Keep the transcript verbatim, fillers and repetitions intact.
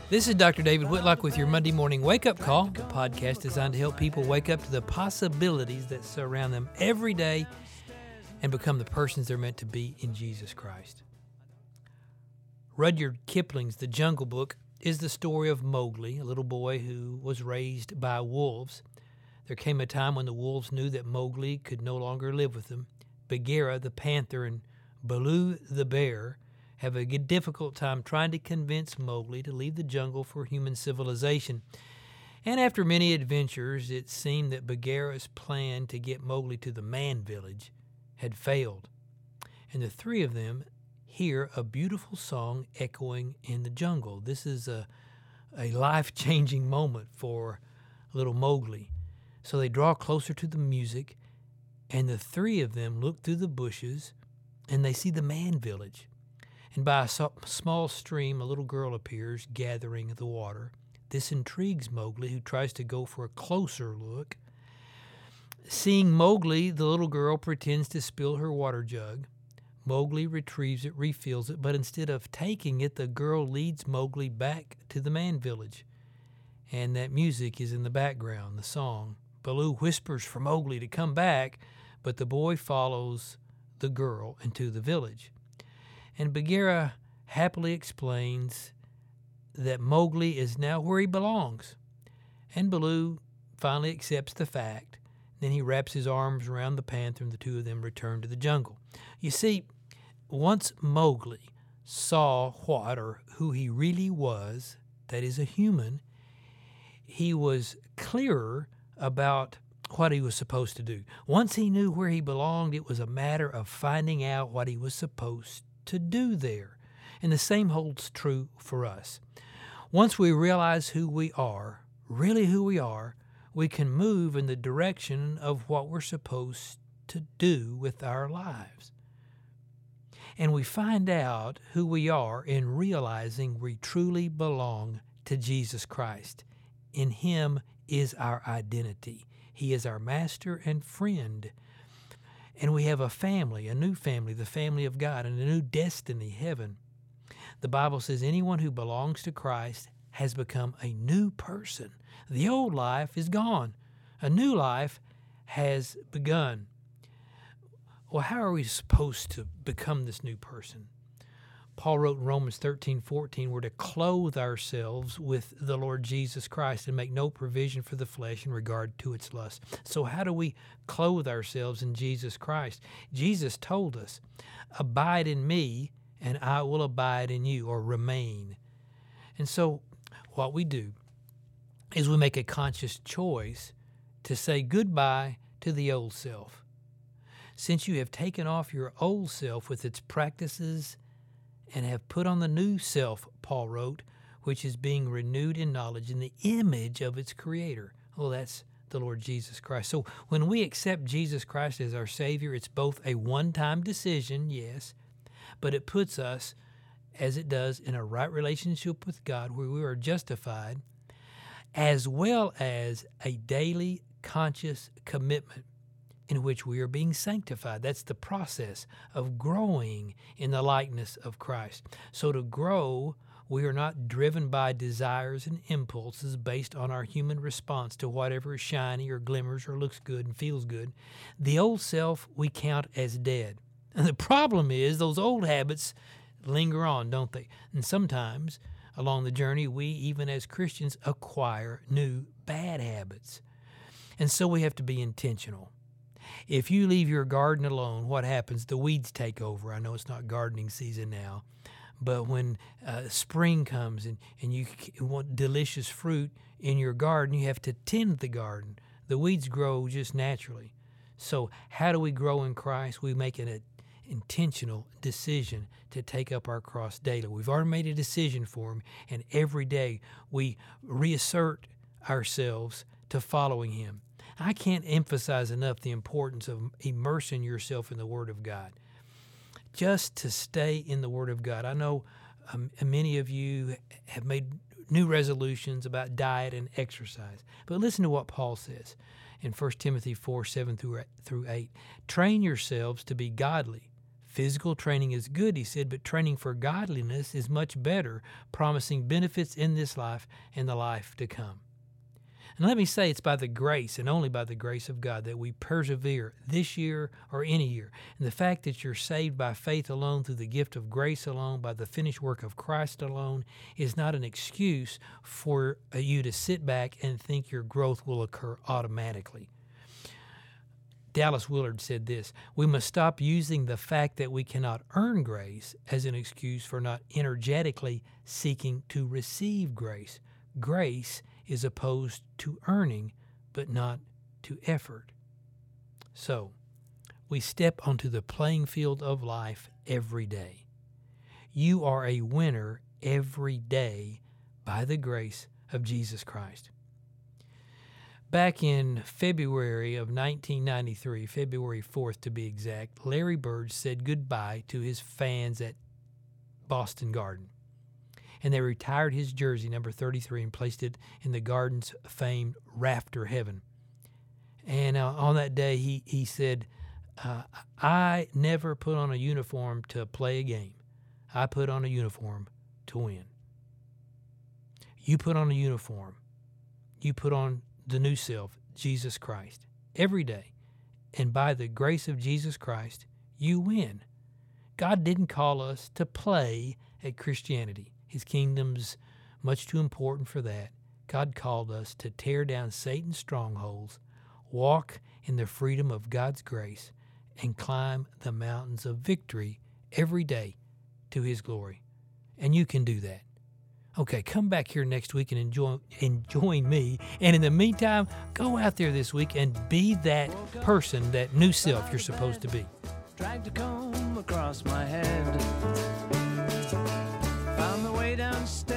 This is Doctor David Whitlock with your Monday Morning Wake Up Call, a podcast designed to help people wake up to the possibilities that surround them every day and become the persons they're meant to be in Jesus Christ. Rudyard Kipling's The Jungle Book is the story of Mowgli, a little boy who was raised by wolves. There came a time when the wolves knew that Mowgli could no longer live with them. Bagheera the panther and Baloo the bear have a difficult time trying to convince Mowgli to leave the jungle for human civilization. And after many adventures, it seemed that Bagheera's plan to get Mowgli to the man village had failed. And the three of them hear a beautiful song echoing in the jungle. This is a, a life-changing moment for little Mowgli. So they draw closer to the music, and the three of them look through the bushes, and they see the man village. And by a so- small stream, a little girl appears, gathering the water. This intrigues Mowgli, who tries to go for a closer look. Seeing Mowgli, the little girl pretends to spill her water jug. Mowgli retrieves it, refills it, but instead of taking it, the girl leads Mowgli back to the man village. And that music is in the background, the song. Baloo whispers for Mowgli to come back, but the boy follows the girl into the village. And Bagheera happily explains that Mowgli is now where he belongs. And Baloo finally accepts the fact. Then he wraps his arms around the panther, and the two of them return to the jungle. You see, once Mowgli saw what or who he really was, that is a human, he was clearer about what he was supposed to do. Once he knew where he belonged, it was a matter of finding out what he was supposed to do there. And the same holds true for us. Once we realize who we are, really who we are, we can move in the direction of what we're supposed to do with our lives. And we find out who we are in realizing we truly belong to Jesus Christ. In Him is our identity. He is our master and friend. And we have a family, a new family, the family of God, and a new destiny, heaven. The Bible says anyone who belongs to Christ has become a new person. The old life is gone. A new life has begun. Well, how are we supposed to become this new person? Paul wrote in Romans thirteen fourteen, we're to clothe ourselves with the Lord Jesus Christ and make no provision for the flesh in regard to its lust. So how do we clothe ourselves in Jesus Christ? Jesus told us, abide in me and I will abide in you, or remain. And so what we do is we make a conscious choice to say goodbye to the old self. Since you have taken off your old self with its practices and have put on the new self, Paul wrote, which is being renewed in knowledge in the image of its creator. Well, that's the Lord Jesus Christ. So when we accept Jesus Christ as our Savior, it's both a one-time decision, yes, but it puts us, as it does, in a right relationship with God where we are justified, as well as a daily conscious commitment in which we are being sanctified. That's the process of growing in the likeness of Christ. So to grow, we are not driven by desires and impulses based on our human response to whatever is shiny or glimmers or looks good and feels good. The old self we count as dead. And the problem is those old habits linger on, don't they? And sometimes along the journey, we, even as Christians, acquire new bad habits. And so we have to be intentional. If you leave your garden alone, what happens? The weeds take over. I know it's not gardening season now, but when uh, spring comes and, and you want delicious fruit in your garden, you have to tend the garden. The weeds grow just naturally. So how do we grow in Christ? We make an intentional decision to take up our cross daily. We've already made a decision for Him, and every day we reassert ourselves to following Him. I can't emphasize enough the importance of immersing yourself in the Word of God. Just to stay in the Word of God. I know um, many of you have made new resolutions about diet and exercise, but listen to what Paul says in First Timothy four, seven through eight. Train yourselves to be godly, Physical training is good, he said, but training for godliness is much better, promising benefits in this life and the life to come. And let me say, it's by the grace and only by the grace of God that we persevere this year or any year. And the fact that you're saved by faith alone, through the gift of grace alone, by the finished work of Christ alone, is not an excuse for you to sit back and think your growth will occur automatically. Dallas Willard said this: "We must stop using the fact that we cannot earn grace as an excuse for not energetically seeking to receive grace. Grace is opposed to earning, but not to effort." So, we step onto the playing field of life every day. You are a winner every day by the grace of Jesus Christ. Back in February of nineteen ninety-three, February fourth to be exact, Larry Bird said goodbye to his fans at Boston Garden. And they retired his jersey, number thirty-three, and placed it in the Garden's famed Rafter Heaven. And uh, on that day, he, he said, uh, I never put on a uniform to play a game. I put on a uniform to win. You put on a uniform. You put on the new self, Jesus Christ, every day. And by the grace of Jesus Christ, you win. God didn't call us to play at Christianity. His kingdom's much too important for that. God called us to tear down Satan's strongholds, walk in the freedom of God's grace, and climb the mountains of victory every day to His glory. And you can do that. Okay, come back here next week and enjoy and join me. And in the meantime, go out there this week and be that person, that new self you're supposed to be. Dragged a comb across my head, found the way downstairs.